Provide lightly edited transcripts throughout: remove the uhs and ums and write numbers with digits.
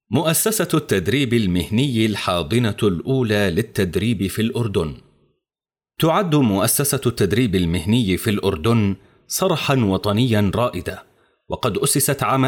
مؤسسة التدريب المهني الحاضنة الأولى للتدريب في الأردن. تعد مؤسسة التدريب المهني في الأردن صرحا وطنيا رائدا، وقد أسست عام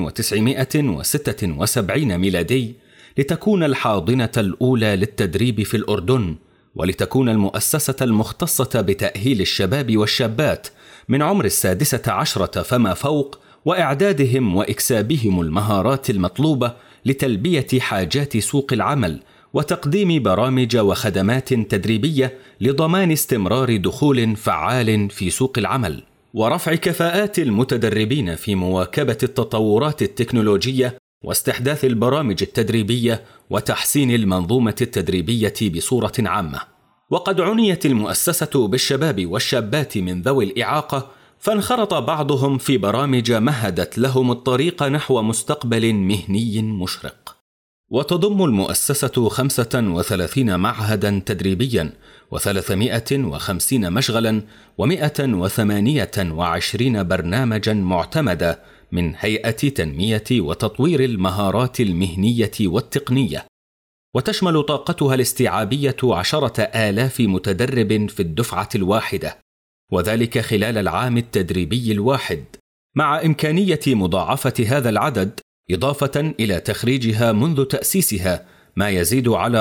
1976 ميلادي لتكون الحاضنة الأولى للتدريب في الأردن، ولتكون المؤسسة المختصة بتأهيل الشباب والشابات من عمر 16 فما فوق، وإعدادهم وإكسابهم المهارات المطلوبة لتلبية حاجات سوق العمل، وتقديم برامج وخدمات تدريبية لضمان استمرار دخول فعال في سوق العمل، ورفع كفاءات المتدربين في مواكبة التطورات التكنولوجية، واستحداث البرامج التدريبية، وتحسين المنظومة التدريبية بصورة عامة. وقد عنيت المؤسسة بالشباب والشابات من ذوي الإعاقة، فانخرط بعضهم في برامج مهدت لهم الطريق نحو مستقبل مهني مشرق. وتضم المؤسسة 35 معهدا تدريبيا و350 مشغلا و128 برنامجا معتمدا من هيئة تنمية وتطوير المهارات المهنية والتقنية، وتشمل طاقتها الاستيعابية 10,000 متدرب في الدفعة الواحدة، وذلك خلال العام التدريبي الواحد، مع إمكانية مضاعفة هذا العدد إضافة إلى تخريجها منذ تأسيسها ما يزيد على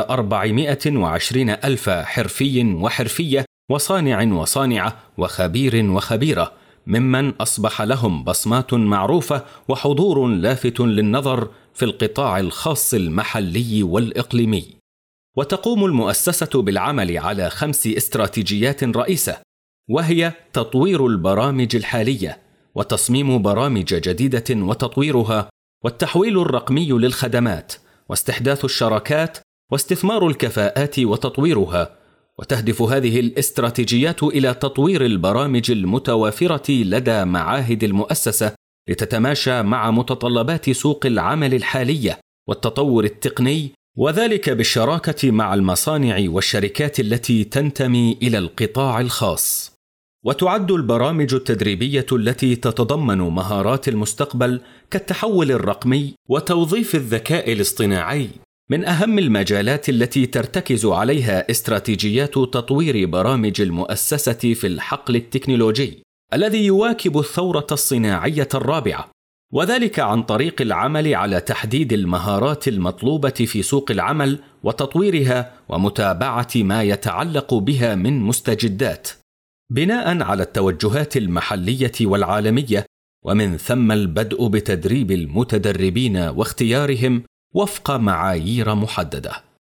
420,000 حرفي وحرفية وصانع وصانعة وخبير وخبيرة، ممن أصبح لهم بصمات معروفة وحضور لافت للنظر في القطاع الخاص المحلي والإقليمي. وتقوم المؤسسة بالعمل على 5 استراتيجيات رئيسة، وهي تطوير البرامج الحالية، وتصميم برامج جديدة وتطويرها، والتحويل الرقمي للخدمات، واستحداث الشراكات، واستثمار الكفاءات وتطويرها. وتهدف هذه الاستراتيجيات إلى تطوير البرامج المتوافرة لدى معاهد المؤسسة لتتماشى مع متطلبات سوق العمل الحالية والتطور التقني، وذلك بالشراكة مع المصانع والشركات التي تنتمي إلى القطاع الخاص. وتعد البرامج التدريبية التي تتضمن مهارات المستقبل كالتحول الرقمي وتوظيف الذكاء الاصطناعي من أهم المجالات التي ترتكز عليها استراتيجيات تطوير برامج المؤسسة في الحقل التكنولوجي الذي يواكب الثورة الصناعية الرابعة، وذلك عن طريق العمل على تحديد المهارات المطلوبة في سوق العمل وتطويرها ومتابعة ما يتعلق بها من مستجدات، بناء على التوجهات المحلية والعالمية، ومن ثم البدء بتدريب المتدربين واختيارهم وفق معايير محددة.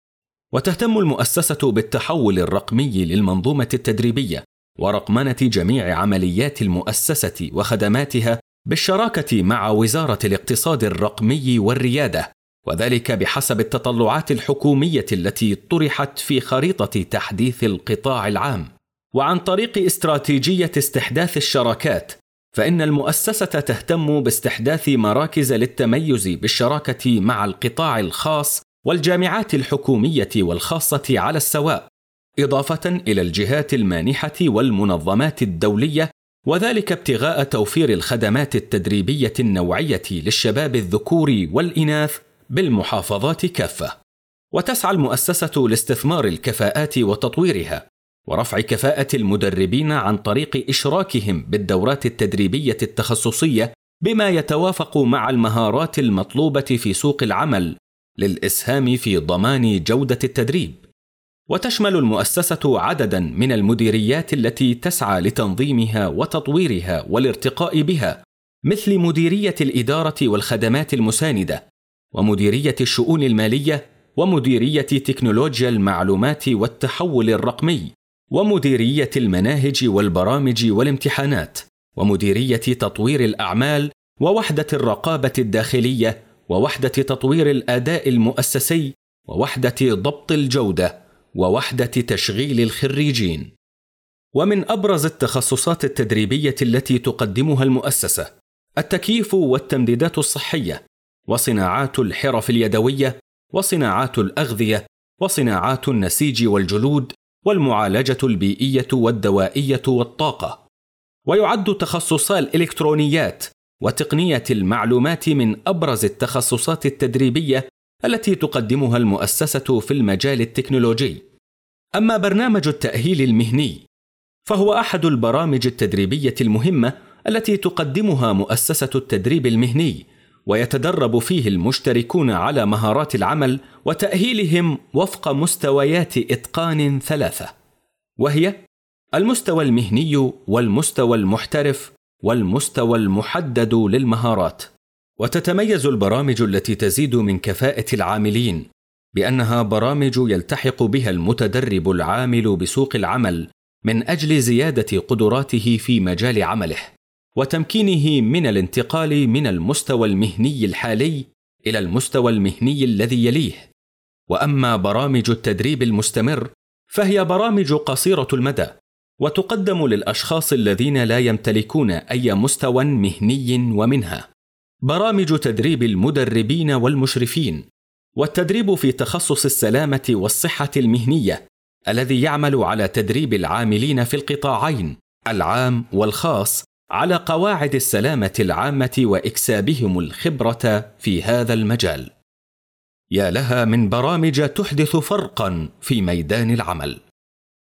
وتهتم المؤسسة بالتحول الرقمي للمنظومة التدريبية ورقمنة جميع عمليات المؤسسة وخدماتها بالشراكة مع وزارة الاقتصاد الرقمي والريادة، وذلك بحسب التطلعات الحكومية التي طرحت في خريطة تحديث القطاع العام. وعن طريق استراتيجية استحداث الشراكات، فإن المؤسسة تهتم باستحداث مراكز للتميز بالشراكة مع القطاع الخاص والجامعات الحكومية والخاصة على السواء، إضافة إلى الجهات المانحة والمنظمات الدولية، وذلك ابتغاء توفير الخدمات التدريبية النوعية للشباب الذكور والإناث بالمحافظات كافة. وتسعى المؤسسة لاستثمار الكفاءات وتطويرها ورفع كفاءة المدربين عن طريق إشراكهم بالدورات التدريبية التخصصية بما يتوافق مع المهارات المطلوبة في سوق العمل للإسهام في ضمان جودة التدريب. وتشمل المؤسسة عددا من المديريات التي تسعى لتنظيمها وتطويرها والارتقاء بها، مثل مديرية الإدارة والخدمات المساندة، ومديرية الشؤون المالية، ومديرية تكنولوجيا المعلومات والتحول الرقمي، ومديرية المناهج والبرامج والامتحانات، ومديرية تطوير الأعمال، ووحدة الرقابة الداخلية، ووحدة تطوير الأداء المؤسسي، ووحدة ضبط الجودة، ووحدة تشغيل الخريجين. ومن أبرز التخصصات التدريبية التي تقدمها المؤسسة التكييف والتمديدات الصحية، وصناعات الحرف اليدوية، وصناعات الأغذية، وصناعات النسيج والجلود، والمعالجة البيئية والدوائية والطاقة. ويعد تخصصا الإلكترونيات وتقنية المعلومات من أبرز التخصصات التدريبية التي تقدمها المؤسسة في المجال التكنولوجي. أما برنامج التأهيل المهني فهو أحد البرامج التدريبية المهمة التي تقدمها مؤسسة التدريب المهني، ويتدرب فيه المشتركون على مهارات العمل وتأهيلهم وفق مستويات إتقان 3، وهي المستوى المهني والمستوى المحترف والمستوى المحدد للمهارات. وتتميز البرامج التي تزيد من كفاءة العاملين بأنها برامج يلتحق بها المتدرب العامل بسوق العمل من أجل زيادة قدراته في مجال عمله وتمكينه من الانتقال من المستوى المهني الحالي إلى المستوى المهني الذي يليه. وأما برامج التدريب المستمر فهي برامج قصيرة المدى، وتقدم للأشخاص الذين لا يمتلكون أي مستوى مهني، ومنها برامج تدريب المدربين والمشرفين، والتدريب في تخصص السلامة والصحة المهنية الذي يعمل على تدريب العاملين في القطاعين العام والخاص على قواعد السلامة العامة وإكسابهم الخبرة في هذا المجال. يا لها من برامج تحدث فرقا في ميدان العمل.